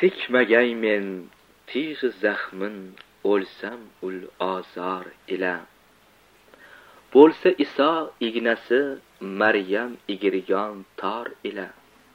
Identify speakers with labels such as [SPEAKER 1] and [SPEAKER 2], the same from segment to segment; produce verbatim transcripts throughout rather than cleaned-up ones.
[SPEAKER 1] tikmagay men tig'i zaxmin, o'lsam ul ozor ila. Bo'lsa Iso ignasi, Maryam igirgon tor ila.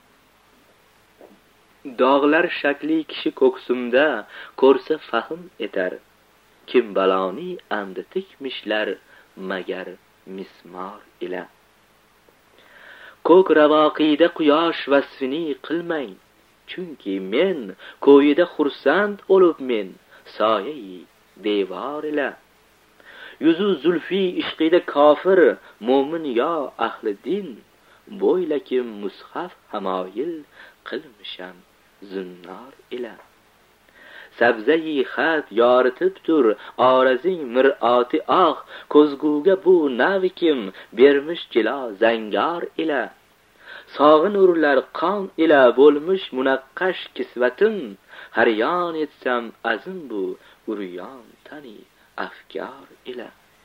[SPEAKER 1] Dog'lar shakli kishi ko'ksimda ko'rsa fahm etar. Kim baloni amdi tikmishlar magar mismor ila. Ko'k ravoqida quyosh vasfini qilmang, chunki men ko'yida xursand bo'lib men soyai devor ila. Yuzu zulfi ishqida kofir mo'min yo ahli din, bo'ylakim mushaf hamoyil qilmisham zunnor ila. Sabzai xat yoritib tur orazing mir'oti oq, ko'zguga bu navikim bermish jilo zangor ila. Sog'in urlar qon ila bo'lmish munaqqash kisvatim, har yon etsam azim bu uryon tani afkor ila.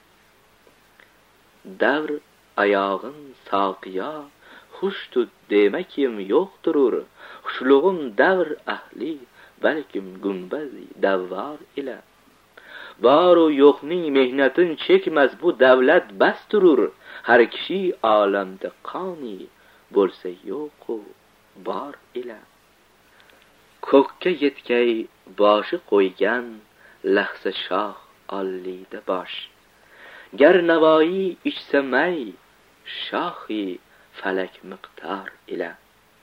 [SPEAKER 1] Davr oyog'in soqiyo xush tut demakim yo'qturur, xushlug'im davr ahli balkim gumbazi davvar ila. Boru yo'qning mehnatin chekmas bu davlat bas turur, har kishi olamda qoni bo'lsa yo'qu bor ila. Ko'kka yetkay boshi qo'ygan lahza shoh ollida bosh, gar navoiy ichsa may shohi falak miqdor ila.